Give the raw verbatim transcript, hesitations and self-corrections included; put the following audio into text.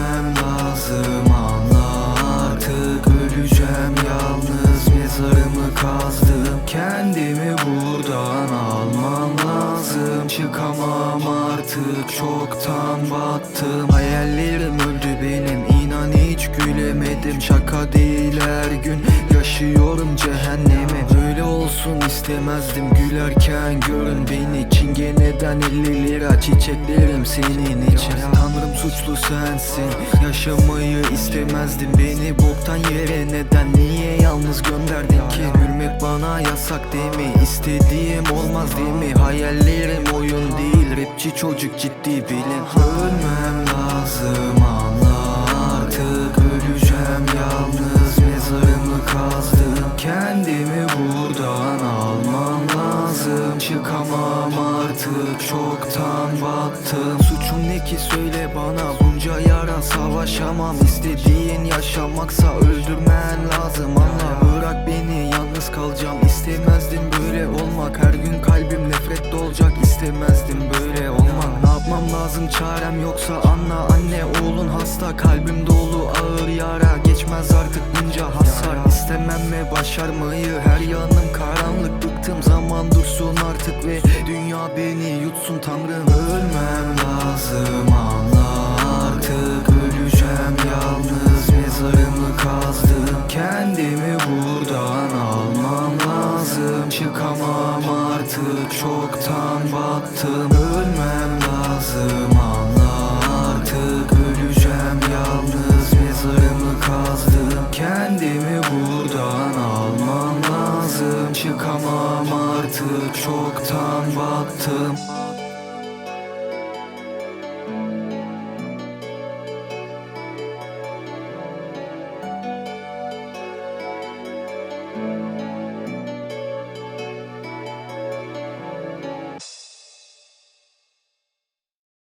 Ölmem lazım, anla artık. Öleceğim yalnız, mezarımı kazdım. Kendimi buradan almam lazım. Çıkamam artık, çoktan battım. Hayallerim öldü benim, inan hiç gülemedim. Şaka değil, her gün yaşıyorum cehennemi. Böyle olsun istemezdim, gülerken görün beni. Çingeneden elli lira çiçeklerim senin için. Tanrım suçlu sensin, yaşamayı istemezdim. Beni boktan yere neden, niye yalnız gönderdin ki? Gülmek bana yasak değil mi? İstediğim olmaz değil mi? Hayallerim oyun değil, rapçi çocuk ciddi bilin. Ölmem lazım, anla artık. Öleceğim yalnız, mezarımı kazdım. Kendimi buradan almam lazım. Çıkamam artık, çoktan battım. Suçum ne ki söyle bana, bunca yara savaşamam. İstediğin yaşamaksa öldürmen lazım, anla. Bırak beni, yalnız kalacağım. İstemezdim böyle olmak, her gün kalbim nefret dolacak. İstemezdim böyle olmak. Ne yapmam lazım, çarem yoksa anla. Anne oğlun hasta, kalbim dolu ağır yara. Geçmez artık bunca hasar. İstemem mi başarmayı, her yanım karanlık. Bıktım, zaman dursun artık ve dünya beni yutsun Tanrım. Ölmem lazım, anla artık. Öleceğim yalnız, mezarımı kazdım. Kendimi buradan almam lazım. Çıkamam artık, çoktan battım. Ölmem lazım, anla artık. Öleceğim yalnız, mezarımı kazdım. Kendimi buradan almam lazım. Çıkamam artık, çoktan battım.